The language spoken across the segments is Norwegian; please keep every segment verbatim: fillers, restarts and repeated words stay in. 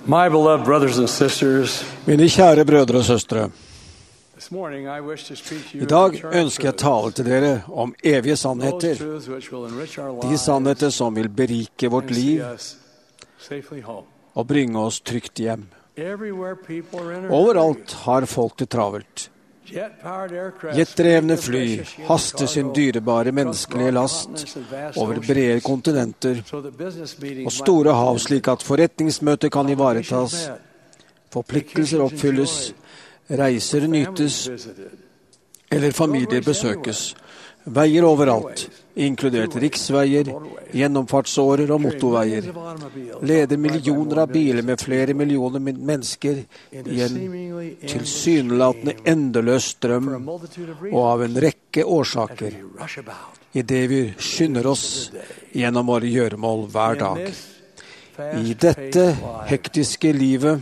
My beloved brothers and sisters, Mine kjære brødre og søstre, this morning I wish to speak to you i dag of eternal ønsker jeg truths, tale til dere om evige those sannheter, truths which will enrich our de lives sannheter som vil berike vårt and see liv us safely home. og bringe oss trygt hjem. Everywhere people are in a Overalt har folk det travelt. Jet-powered aircraft Jetdrevne speed fly their precious human haster sin cargo dyrebare across menneskelige broad last continents and vast over oceans, brede kontinenter so that business meetings og might store be hav, attended, slik at forretningsmøter kan obligations ivaretas, met, forpliktelser oppfylles, reiser nytes visited. eller familier besøkes. Veier overalt, inkludert riksveier, gjennomfartsårer og motorveier, leder millioner av biler med flere millioner min- mennesker i en tilsynelatende endeløs strøm og av en rekke årsaker, i det vi skynder oss gjennom våre gjøremål hver dag. I dette hektiske livet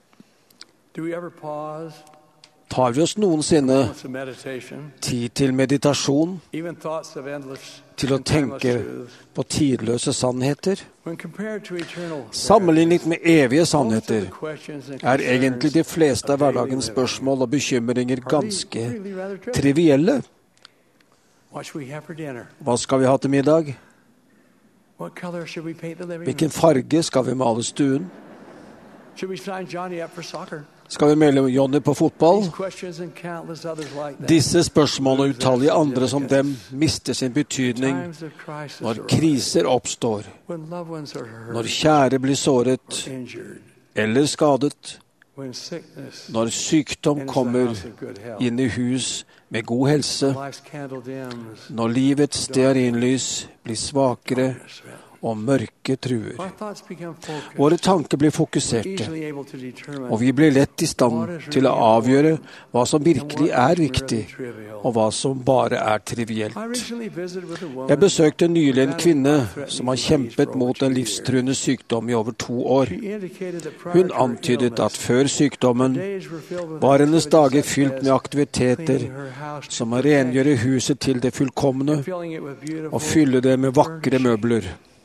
Do we ever pause, tar vi oss noensinne moments of meditation, tid til meditasjon, even thoughts of endless til å and timeless tenke truths? på tidløse sannheter? When compared to eternal Sammenlignet med evige most of sannheter the questions and er egentlig de concerns fleste av of daily hverdagens living spørsmål og bekymringer are ganske really rather trivial. trivielle. What should we have for dinner? Hva skal vi ha til middag? What color should we paint the living Hvilken room? farge skal vi male stuen? Should we sign Johnny up for soccer? Skal vi melde Johnny på fotball? These questions and countless others like that. Disse spørsmål og utallige andre som dem mister sin betydning Times of crisis når arise, kriser oppstår, when loved ones are når hurt kjære blir såret or injured, eller skadet, when sickness når sykdom enters the kommer house of good health, inn i hus med god helse, life's candle dims, når livets stearinlys blir svakere darkness fell. og mørket truer. Our thoughts become focused, Våre tanker blir fokuserte, easily able to determine og vi blir lett i stand til å avgjøre hva som virkelig er viktig, og hva som bare er I trivielt. recently visited with a woman Jeg besøkte nylig en kvinne som har kjempet mot en livstruende sykdom i over to år. She indicated that prior Hun to her antydet at illness, før sykdommen days were filled with var hennes activities dager such fylt as med aktiviteter cleaning her house to som å perfection, rengjøre huset til det fullkomne filling it with beautiful og fylle det med vakre furnishing. møbler.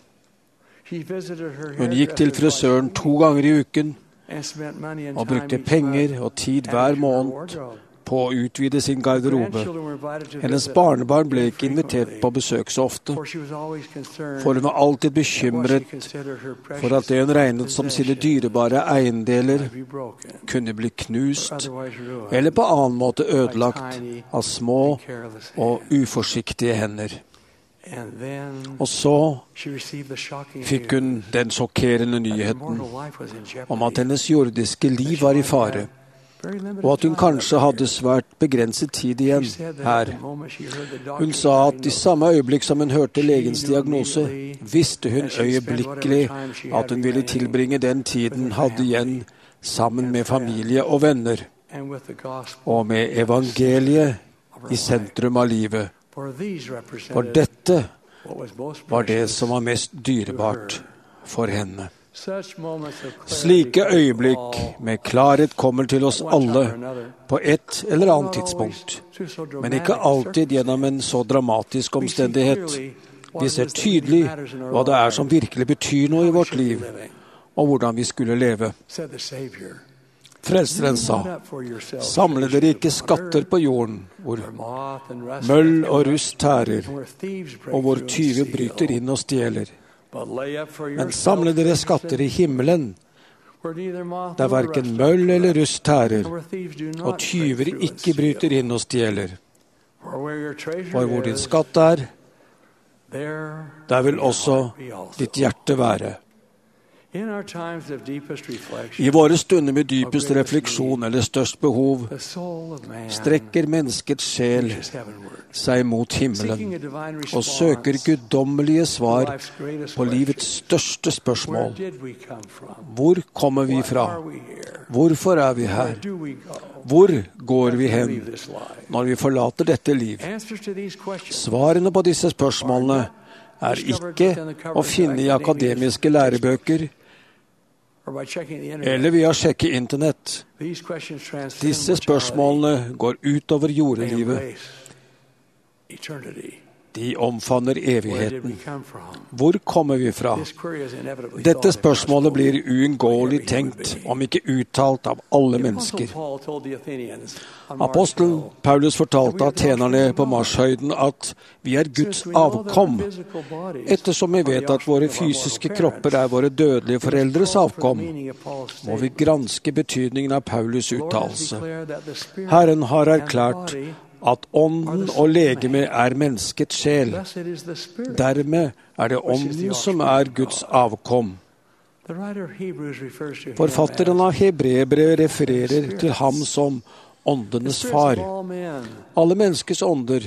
She visited her Hun gikk til hairdresser frisøren to ganger i uken and spent money and og time brukte each penger month og tid adding hver to her måned wardrobe. på å utvide sin garderobe. Grandchildren were invited to Hennes visit barnebarn ble ikke invitert frequently, på besøk så ofte, for she was always concerned for hun var alltid that what she bekymret considered her for at det hun precious regnet som sine possession dyrebare eiendeler might be broken kunne bli or knust otherwise ruined eller på annen måte by ødelagt tiny av små and careless og hands. uforsiktige hender. And then Og så she received the shocking fikk news hun den sjokkerende that her nyheten mortal life was in om at jeopardy, hennes jordiske liv var i fare, very limited og at hun time kanskje left hadde here. svært begrenset tid igjen She said that her. at the moment she heard the Hun doctor's sa at i diagnosis, samme øyeblikk som hun hørte legens diagnose, visste hun øyeblikkelig at hun ville tilbringe den tiden hun hadde igjen sammen med familie og venner, and with the gospel, og med evangeliet i sentrum av livet. for these For represented dette what was most var det precious. som var mest dyrebart for henne. Such moments of clarity Slike come to øyeblikk all med klarhet kommer til oss at one time or alle another, på et eller annet not always tidspunkt, through so men dramatic ikke alltid gjennom en så dramatisk omstendighet. Vi ser tydelig hva det er som virkelig betyr noe i vårt liv, og hvordan vi skulle leve. said the Savior. Frelseren sa, samle dere ikke skatter på jorden, hvor møll og rust tærer, og hvor tyve bryter inn og stjeler. Men samle dere skatter i himmelen, der hverken møll eller rust tærer, og tyver ikke bryter inn og stjeler. For hvor din skatt er, der vil også ditt hjerte være. I våre stunder med dypest refleksjon eller størst behov strekker menneskets sjel seg mot himmelen og søker guddommelige svar på livets største spørsmål. Hvor kommer vi fra? Hvorfor er vi her? Hvor går vi hen når vi forlater dette liv? Svarene på disse spørsmålene er ikke å finne i akademiske lærebøker eller via å sjekke internett. Disse spørsmålene går utover jordelivet. De omfavner evigheten. Hvor kommer vi fra? Dette spørsmålet blir uunngåelig tenkt, om ikke uttalt av alle mennesker. Apostelen Paulus fortalte atenerne på Marshøyden at vi er Guds avkom, ettersom vi vet at våre fysiske kropper er våre dødelige foreldres avkom, må vi granske betydningen av Paulus uttalelse. Herren har erklært at ånden og legeme er menneskets sjel. Dermed er det ånden som er Guds avkom. Forfatteren av Hebreerbrevet refererer til ham som åndenes far. Alle menneskers ånder,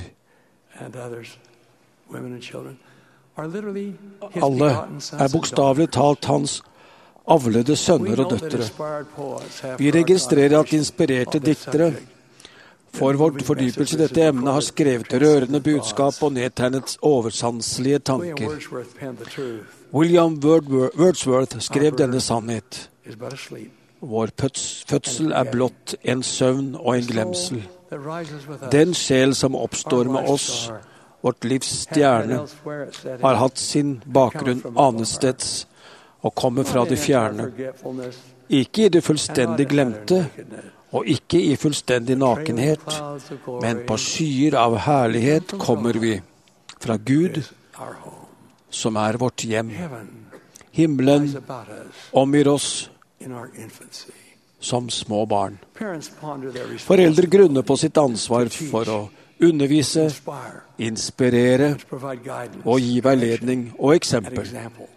alle er bokstavelig talt hans avlede sønner og døtre. Vi registrerer at inspirerte diktere for vår fordypelse i dette emnet har skrevet rørende budskap og nedtegnet oversanselige tanker. William Wordsworth skrev denne sannhet. Vår fødsel er blott en søvn og en glemsel. Den sjel som oppstår med oss, vårt livs stjerne, har hatt sin bakgrunn annensteds og kommer fra det fjerne. Ikke i det fullstendig glemte, og ikke i fullstendig nakenhet, men på skyer av herlighet kommer vi fra Gud, som er vårt hjem. Himmelen omgir oss som små barn. Foreldre grunner på sitt ansvar for å undervise, inspirere og gi veiledning og eksempel.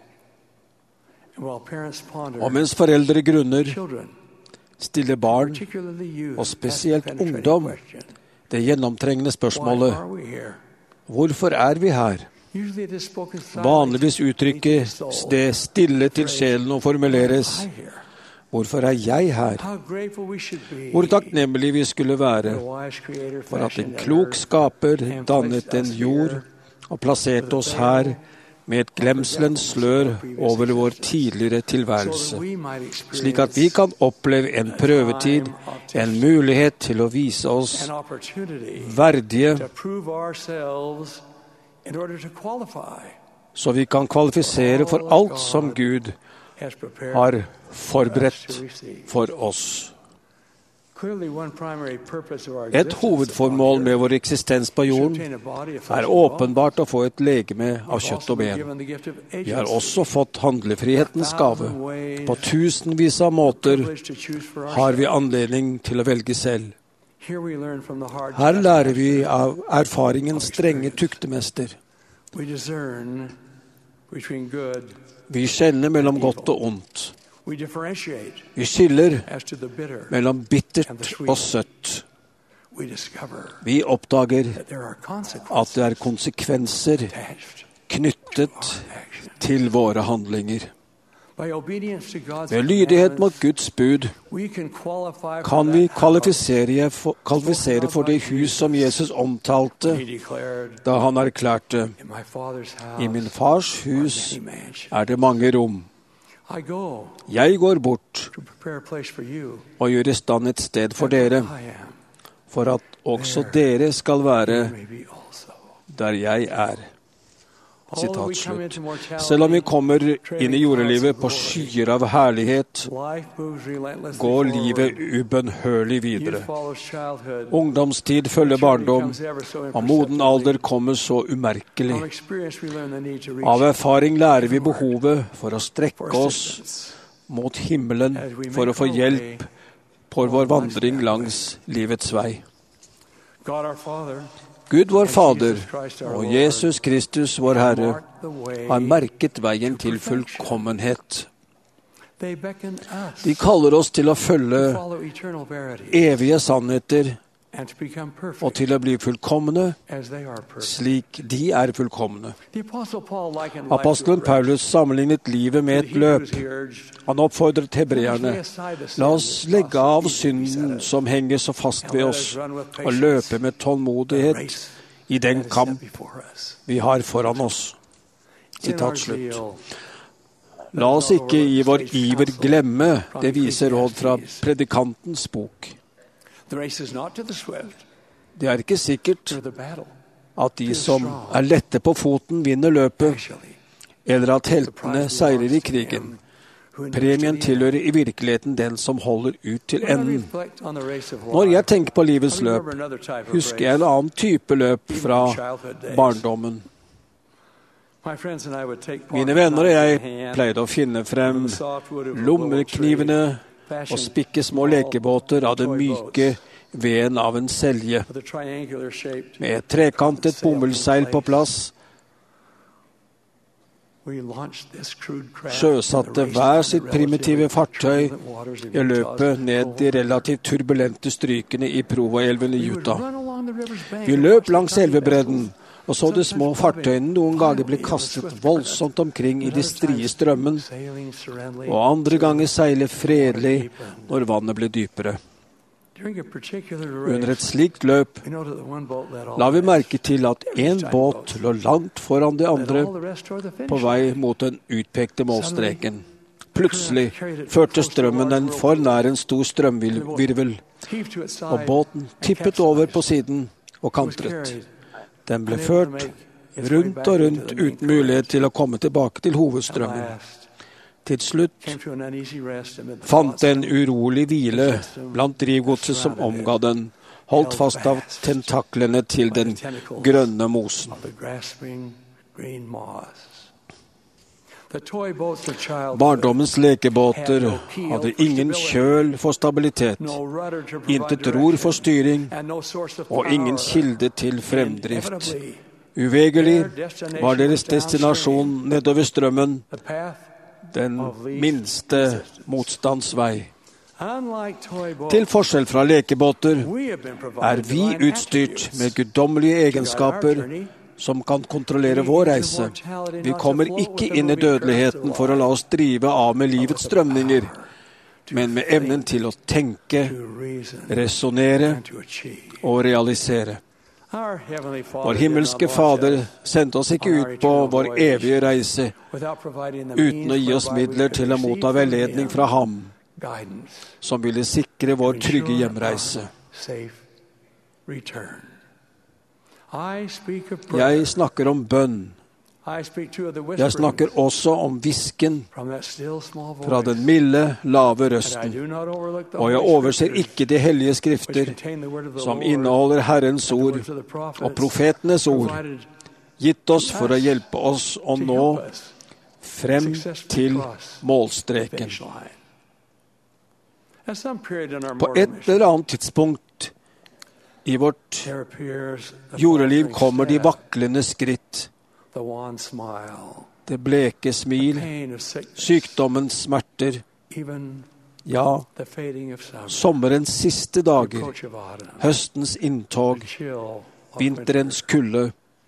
Og mens foreldre grunner, stiller barn, og spesielt ungdom, det gjennomtrengende spørsmålet: hvorfor er vi her? Vanligvis uttrykkes det stille til sjelen og formuleres: hvorfor er jeg her? Hvor takknemlig vi skulle være for at en klok skaper dannet en jord og plasserte oss her med et glemselens slør over vår tidligere tilværelse, slik at vi kan oppleve en prøvetid, en mulighet til å vise oss verdige, så vi kan kvalifisere for alt som Gud har forberedt for oss. Et hovedformål med vår eksistens på jorden er åpenbart å få et legeme av kjøtt og ben. Vi har også fått handlefrihetens gave. På tusenvis av måter har vi anledning til å velge selv. Her lærer vi av erfaringens strenge tuktemester. Vi skjelner mellom godt og ondt. Vi skiller mellom bittert og søtt. Vi oppdager at det er konsekvenser knyttet til våre handlinger. Ved lydighet mot Guds bud kan vi kvalifisere for, kvalifisere for det hus som Jesus omtalte da han erklærte: i min fars hus er det mange rom. Jeg går bort og gjør i stand et sted for dere, for at også dere skal være der jeg er. Sitat slutt. Selv om vi kommer inn i jordelivet på skyer av herlighet, går livet ubønnhørlig videre. Ungdomstid følger barndom, og moden alder kommer så umerkelig. Av erfaring lærer vi behovet for å strekke oss mot himmelen for å få hjelp på vår vandring langs livets vei. Gud vår Fader og Jesus Kristus vår Herre har merket veien til fullkommenhet. De kaller oss til å følge evige sannheter og til å bli fullkomne slik de er fullkomne. Apostelen Paulus sammenlignet livet med et løp. Han oppfordret hebreerne: la oss legge av synden som henger så fast ved oss, og løpe med tålmodighet i den kamp vi har foran oss. Sitat slutt. La oss ikke i vår iver glemme det vise råd fra predikantens bok. Det er ikke sikkert at de som er lette på foten, vinner løpet, eller at heltene seirer i krigen. Premien tilhører i virkeligheten den som holder ut til enden. Når jeg tenker på livets løp, husker jeg en annen type løp fra barndommen. Mine venner og jeg pleide å finne frem lommeknivene og spikke små lekebåter av den myke veden av en selje, med et trekantet bomullsseil på plass. Sjøsatte hver sitt primitive fartøy i løpet ned de relativt turbulente strykene i Provo-elven i Utah. Vi løp langs elvebredden, og så de små fartøyene noen ganger ble kastet voldsomt omkring i de strie strømmen, og andre ganger seile fredelig når vannet ble dypere. Under et slikt løp la vi merke til at en båt lå langt foran de andre på vei mot den utpekte målstreken. Plutselig førte strømmen den for nær en stor strømvirvel, og båten tippet over på siden og kantret. Den ble ført rundt og rundt uten mulighet til å komme tilbake til hovedstrømmen. Til slutt fant den urolig hvile blant drivgodset som omga den, holdt fast av tentaklene til den grønne mosen. Barndommens lekebåter hadde ingen kjøl for stabilitet, intet ror for styring og ingen kilde til fremdrift. Uvegelig var deres destinasjon nedover strømmen, den minste motstandsvei. Til forskjell fra lekebåter er vi utstyrt med guddommelige egenskaper som kan kontrollere vår reise. Vi kommer ikke inn i dødeligheten for å la oss drive av med livets strømninger, men med evnen til å tenke, resonere og realisere. Vår himmelske Fader sendte oss ikke ut på vår evige reise uten å gi oss midler til å motta veiledning fra ham, som ville sikre vår trygge hjemreise. Jeg snakker om bønn. Jeg snakker også om hvisken fra den milde, lave røsten. Og jeg overser ikke de hellige skrifter som inneholder Herrens ord og profetenes ord, gitt oss for å hjelpe oss å nå frem til målstreken. På et eller annet tidspunkt i vårt jordeliv kommer de vaklende skritt, det bleke smil, sykdommens smerter, ja, sommerens siste dager, høstens inntog, vinterens kulde,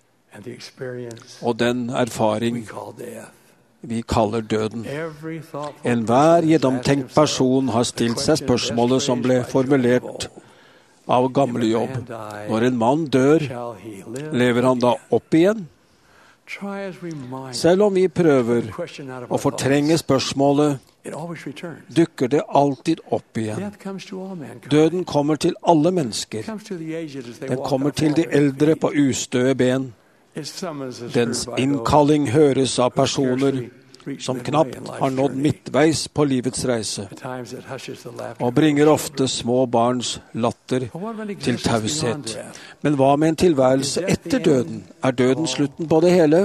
og den erfaring vi kaller døden. Enhver gjennomtenkt person har stilt seg spørsmålet som ble formulert av gamle Jobb. Når en mann dør, lever han da opp igjen? Selv om vi prøver å fortrenge spørsmålet, dukker det alltid opp igjen. Døden kommer til alle mennesker. Den kommer til de eldre på ustøe ben. Dens innkalling høres av personer som knapt har nådd midtveis på livets reise, og bringer ofte små barns latter til taushet. Men hva med en tilværelse etter døden? Er døden slutten på det hele?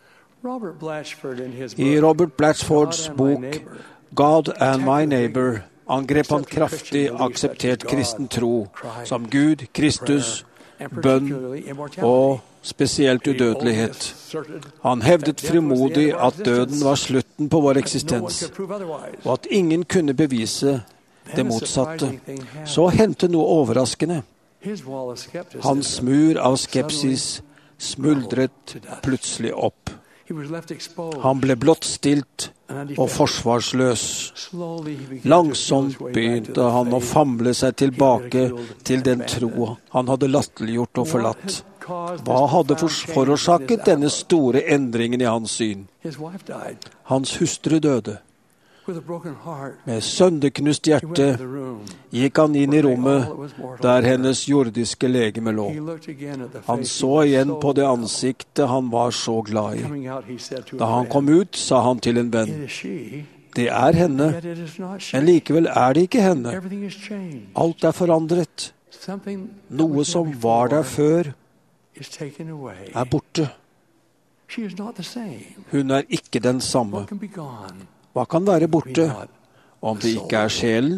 I Robert Blatchfords bok God and My Neighbor angrep han kraftig akseptert kristen tro som Gud, Kristus, bønn og spesielt udødelighet. Han hevdet frimodig at døden var slutten på vår eksistens, og at ingen kunne bevise det motsatte. Så hendte noe overraskende. Hans mur av skepsis smuldret plutselig opp. Han ble blottstilt og forsvarsløs. Langsomt begynte han å famle seg tilbake til den tro han hadde latterliggjort og forlatt. Hva hadde forårsaket denne store endringen i hans syn? Hans hustru døde, Med sønderknust hjerte gikk han inn i rommet der hennes jordiske legeme lå. Han så igjen på det ansiktet han var så glad i. Da han kom ut, sa han til en venn, det er henne, men likevel er det ikke henne. Alt er forandret. Noe som var der før, er borte. Hun er ikke den samme. Hva kan være borte, om det ikke er sjelen?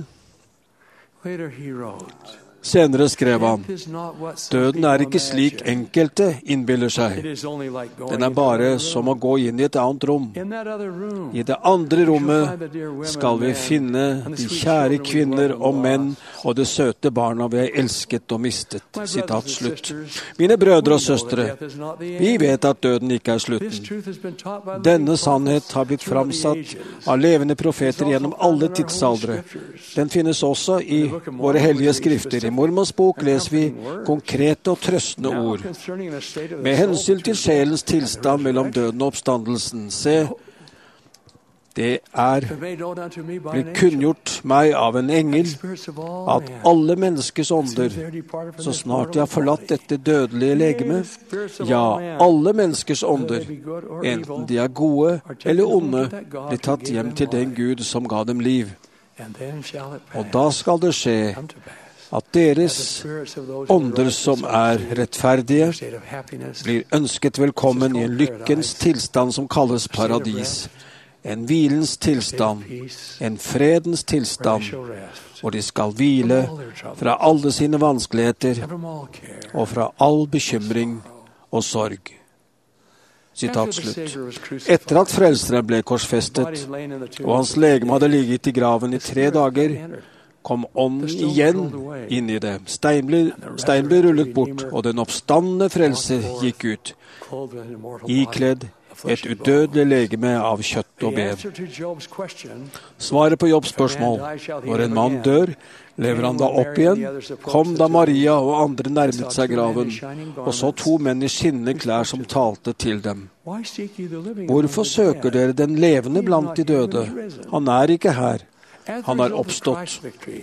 Senere skrev han, døden er ikke slik enkelte innbiller seg. Den er bare som å gå inn i et annet rom. I det andre rommet skal vi finne de kjære kvinner og menn og det søte barna vi har elsket og mistet. Sitat slutt. Mine brødre og søstre, vi vet at døden ikke er slutten. Denne sannhet har blitt framsatt av levende profeter gjennom alle tidsaldre. Den finnes også i våre hellige skrifter. I Mormons bok leser vi konkrete og trøstende ord. Med hensyn til sjelens tilstand mellom døden og oppstandelsen, se, det er blitt kunngjort meg av en engel at alle menneskers ånder, så snart de har forlatt dette dødelige legeme, ja, alle menneskers ånder, enten de er gode eller onde, blir tatt hjem til den Gud som ga dem liv. Og da skal det skje at deres ånder som er rettferdige, blir ønsket velkommen i en lykkens tilstand som kalles paradis. En hvilens tilstand, en fredens tilstand, hvor de skal hvile fra alle sine vanskeligheter og fra all bekymring og sorg. Sitat slutt. Etter at frelseren ble korsfestet, og hans legeme hadde ligget i graven i tre dager, kom ånden igjen inn i det. Stein ble, stein ble rullet bort, og den oppstandende frelser gikk ut, ikledd et udødelig legeme av kjøtt og ben. Svaret på Jobbs spørsmål, når en mann dør, lever han da opp igjen? Kom da Maria og andre nærmet seg graven, og så to menn i skinnende klær som talte til dem. Hvorfor søker dere den levende blant de døde? Han er ikke her. Han har oppstått.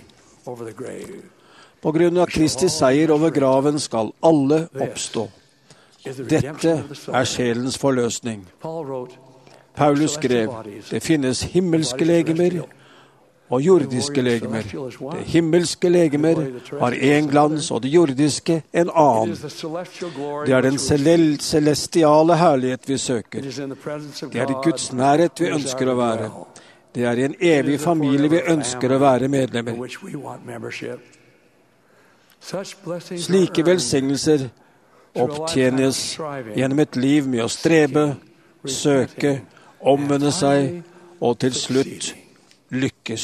På grunn av Kristi seier over graven skal alle oppstå. Dette er sjelens forløsning. Paulus skrev, det finnes himmelske legemer og jordiske legemer. Det himmelske legemer har en glans, og det jordiske en annen. Det er den celestiale herlighet vi søker. Det er i Guds nærhet vi ønsker å være. Det er i en evig familie vi ønsker å være medlemmer. Slike velsignelser opptjenes gjennom et liv med å strebe, søke, omvende seg og til slutt lykkes.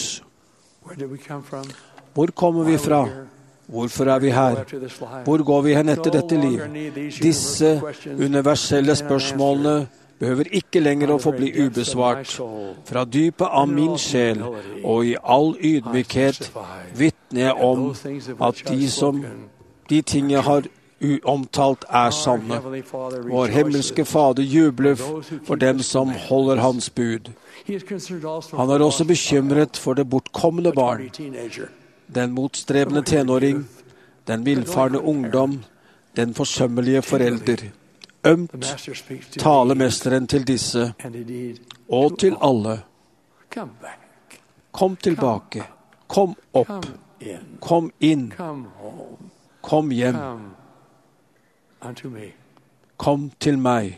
Hvor kommer vi fra? Hvorfor er vi her? Hvor går vi hen etter dette liv? Disse universelle spørsmålene behøver ikke lenger å få bli ubesvart. Fra dypet av min sjel og i all ydmykhet vitner jeg om at de, som, de ting jeg har omtalt er sanne. Vår himmelske Fader jubler for dem som holder hans bud. Han er også bekymret for det bortkommende barn, den motstrebende tenåring, den villfarne ungdom, den forsømmelige forelder. Ømt taler mesteren til disse, og til alle. Kom tilbake, kom opp, kom inn, kom hjem, kom til meg.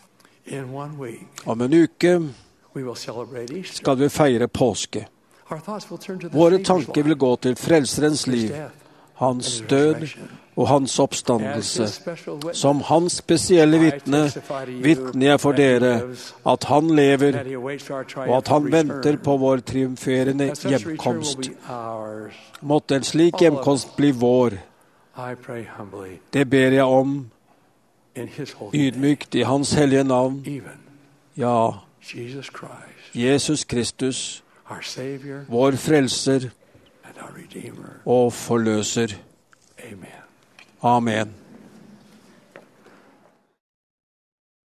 Om en uke skal vi feire påske. Våre tanker vil gå til frelserens liv, hans død og hans oppstandelse. Som hans spesielle vitne, vitner jeg for dere at han lever, og at han venter på vår triumferende hjemkomst. Måtte en slik hjemkomst bli vår. Det ber jeg om, ydmykt i hans hellige navn. Ja, Jesus Kristus, vår frelser og forløser. Amen.